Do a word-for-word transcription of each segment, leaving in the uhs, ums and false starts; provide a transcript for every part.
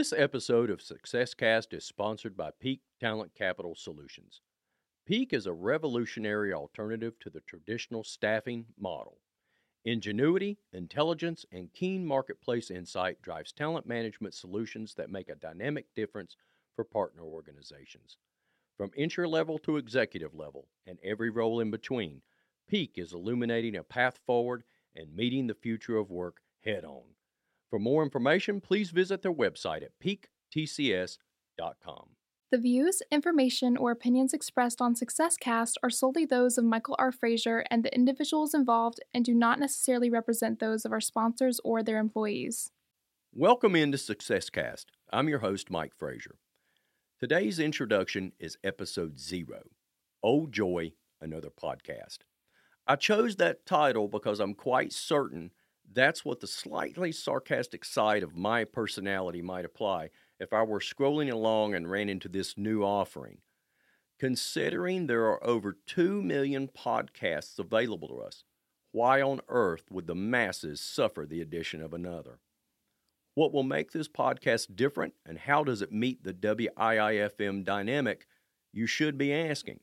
This episode of SuccessCast is sponsored by Peak Talent Capital Solutions. Peak is a revolutionary alternative to the traditional staffing model. Ingenuity, intelligence, and keen marketplace insight drives talent management solutions that make a dynamic difference for partner organizations. From entry level to executive level and every role in between, Peak is illuminating a path forward and meeting the future of work head on. For more information, please visit their website at peak t c s dot com. The views, information, or opinions expressed on SuccessCast are solely those of Michael R. Frazier and the individuals involved and do not necessarily represent those of our sponsors or their employees. Welcome into SuccessCast. I'm your host, Mike Frazier. Today's introduction is episode zero, Oh Joy, Another Podcast. I chose that title because I'm quite certain that's what the slightly sarcastic side of my personality might apply if I were scrolling along and ran into this new offering. Considering there are over two million podcasts available to us, why on earth would the masses suffer the addition of another? What will make this podcast different, and how does it meet the W I I F M dynamic, you should be asking.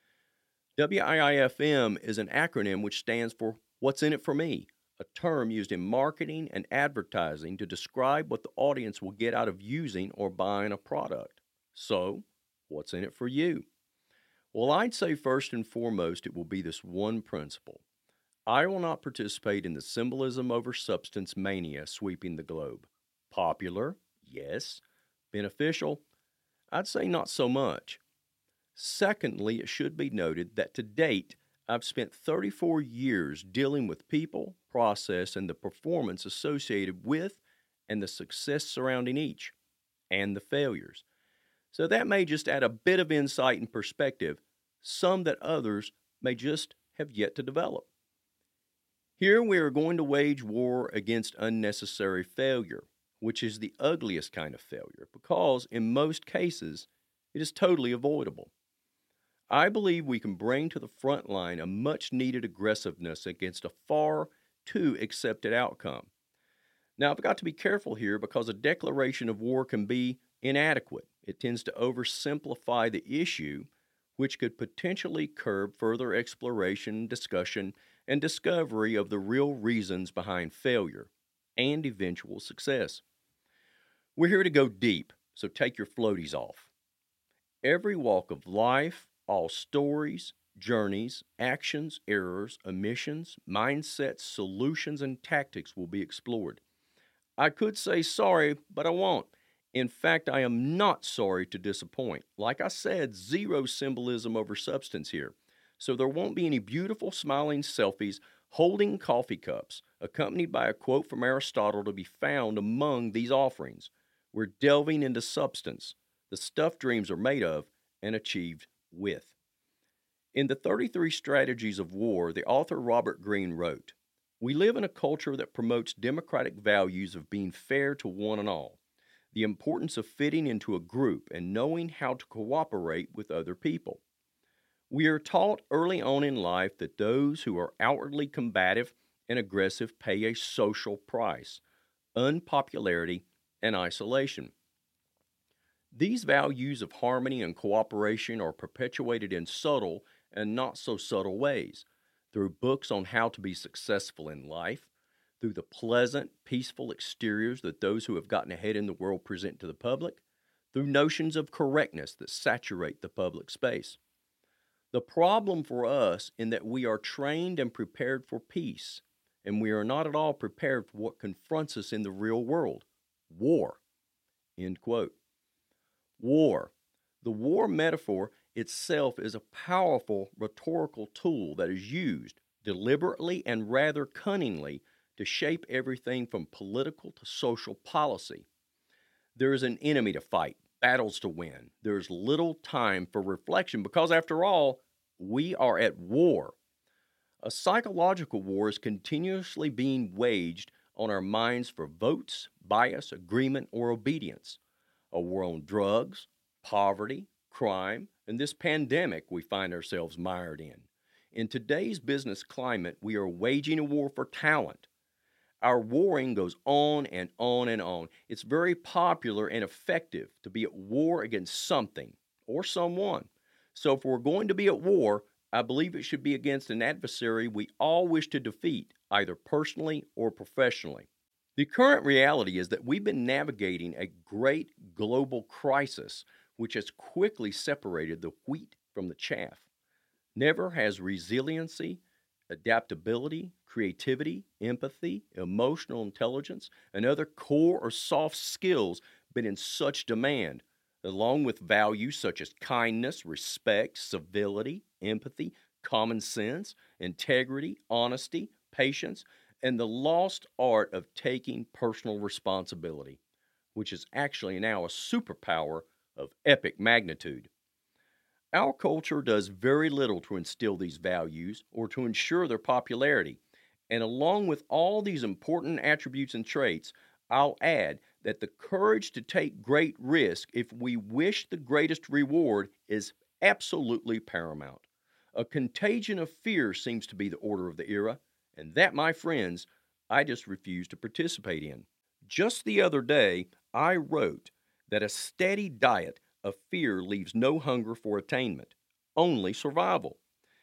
W I I F M is an acronym which stands for What's in it for me, a term used in marketing and advertising to describe what the audience will get out of using or buying a product. So, what's in it for you? Well, I'd say first and foremost it will be this one principle. I will not participate in the symbolism over substance mania sweeping the globe. Popular? Yes. Beneficial? I'd say not so much. Secondly, it should be noted that to date, I've spent thirty-four years dealing with people, process, and the performance associated with and the success surrounding each, and the failures. So that may just add a bit of insight and perspective, some that others may just have yet to develop. Here we are going to wage war against unnecessary failure, which is the ugliest kind of failure because, in most cases, it is totally avoidable. I believe we can bring to the front line a much-needed aggressiveness against a far too accepted outcome. Now, I've got to be careful here because a declaration of war can be inadequate. It tends to oversimplify the issue, which could potentially curb further exploration, discussion, and discovery of the real reasons behind failure and eventual success. We're here to go deep, so take your floaties off. Every walk of life, all stories, journeys, actions, errors, omissions, mindsets, solutions, and tactics will be explored. I could say sorry, but I won't. In fact, I am not sorry to disappoint. Like I said, zero symbolism over substance here. So there won't be any beautiful smiling selfies holding coffee cups, accompanied by a quote from Aristotle to be found among these offerings. We're delving into substance, the stuff dreams are made of and achieved with. In the thirty-three Strategies of War, the author Robert Greene wrote, "We live in a culture that promotes democratic values of being fair to one and all, the importance of fitting into a group and knowing how to cooperate with other people. We are taught early on in life that those who are outwardly combative and aggressive pay a social price, unpopularity, and isolation. These values of harmony and cooperation are perpetuated in subtle and not so subtle ways, through books on how to be successful in life, through the pleasant, peaceful exteriors that those who have gotten ahead in the world present to the public, through notions of correctness that saturate the public space. The problem for us in that we are trained and prepared for peace, and we are not at all prepared for what confronts us in the real world, war." End quote. War. The war metaphor itself is a powerful rhetorical tool that is used deliberately and rather cunningly to shape everything from political to social policy. There is an enemy to fight, battles to win. There is little time for reflection because, after all, we are at war. A psychological war is continuously being waged on our minds for votes, bias, agreement, or obedience. A war on drugs, poverty, crime, and this pandemic we find ourselves mired in. In today's business climate, we are waging a war for talent. Our warring goes on and on and on. It's very popular and effective to be at war against something or someone. So if we're going to be at war, I believe it should be against an adversary we all wish to defeat, either personally or professionally. The current reality is that we've been navigating a great global crisis which has quickly separated the wheat from the chaff. Never has resiliency, adaptability, creativity, empathy, emotional intelligence, and other core or soft skills been in such demand, along with values such as kindness, respect, civility, empathy, common sense, integrity, honesty, patience, and the lost art of taking personal responsibility, which is actually now a superpower of epic magnitude. Our culture does very little to instill these values or to ensure their popularity. And along with all these important attributes and traits, I'll add that the courage to take great risk if we wish the greatest reward is absolutely paramount. A contagion of fear seems to be the order of the era, and that, my friends, I just refuse to participate in. Just the other day, I wrote that a steady diet of fear leaves no hunger for attainment, only survival.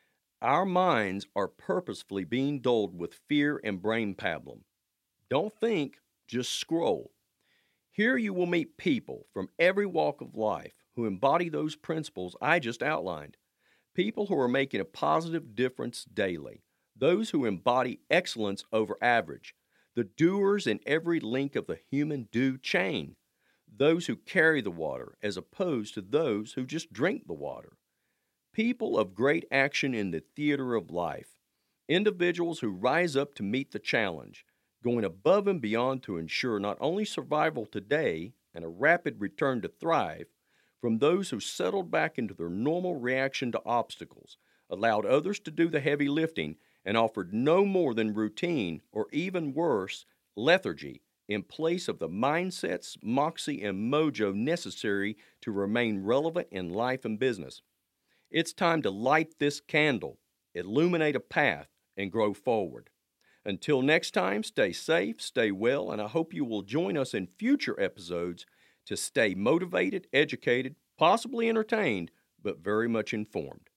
Our minds are purposefully being dulled with fear and brain pablum. Don't think, just scroll. Here you will meet people from every walk of life who embody those principles I just outlined. People who are making a positive difference daily. Those who embody excellence over average. The doers in every link of the human do chain. Those who carry the water as opposed to those who just drink the water. People of great action in the theater of life. Individuals who rise up to meet the challenge, going above and beyond to ensure not only survival today and a rapid return to thrive, from those who settled back into their normal reaction to obstacles, allowed others to do the heavy lifting, and offered no more than routine, or even worse, lethargy, in place of the mindsets, moxie, and mojo necessary to remain relevant in life and business. It's time to light this candle, illuminate a path, and grow forward. Until next time, stay safe, stay well, and I hope you will join us in future episodes to stay motivated, educated, possibly entertained, but very much informed.